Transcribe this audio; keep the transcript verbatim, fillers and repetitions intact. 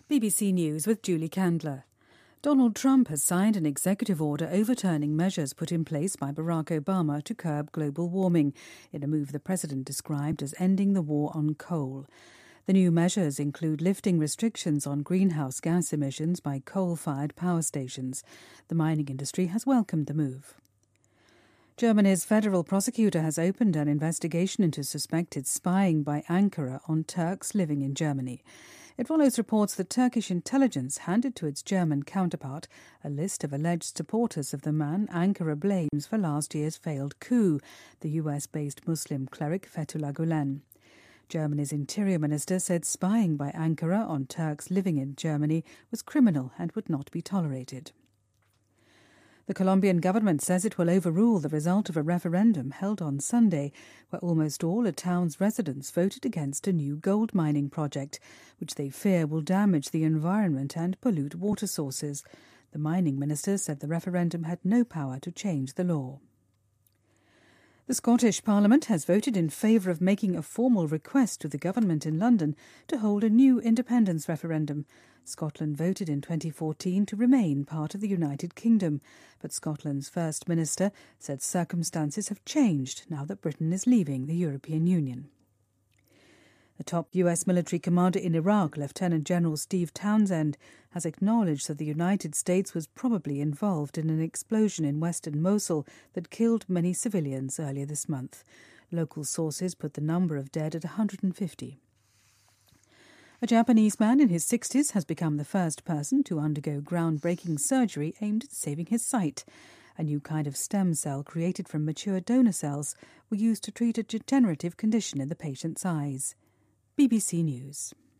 B B C News with Julie Candler. Donald Trump has signed an executive order overturning measures put in place by Barack Obama to curb global warming, in a move the president described as ending the war on coal. The new measures include lifting restrictions on greenhouse gas emissions by coal-fired power stations. The mining industry has welcomed the move. Germany's federal prosecutor has opened an investigation into suspected spying by Ankara on Turks living in Germany. It follows reports that Turkish intelligence handed to its German counterpart a list of alleged supporters of the man Ankara blames for last year's failed coup, the U S-based Muslim cleric Fethullah Gulen. Germany's interior minister said spying by Ankara on Turks living in Germany was criminal and would not be tolerated. The Colombian government says it will overrule the result of a referendum held on Sunday, where almost all of town's residents voted against a new gold mining project, which they fear will damage the environment and pollute water sources. The mining minister said the referendum had no power to change the law. The Scottish Parliament has voted in favour of making a formal request to the government in London to hold a new independence referendum. Scotland voted in twenty fourteen to remain part of the United Kingdom, but Scotland's First Minister said circumstances have changed now that Britain is leaving the European Union. The top U S military commander in Iraq, Lieutenant General Steve Townsend, has acknowledged that the United States was probably involved in an explosion in western Mosul that killed many civilians earlier this month. Local sources put the number of dead at one hundred fifty. A Japanese man in his sixties has become the first person to undergo groundbreaking surgery aimed at saving his sight. A new kind of stem cell created from mature donor cells were used to treat a degenerative condition in the patient's eyes. B B C News.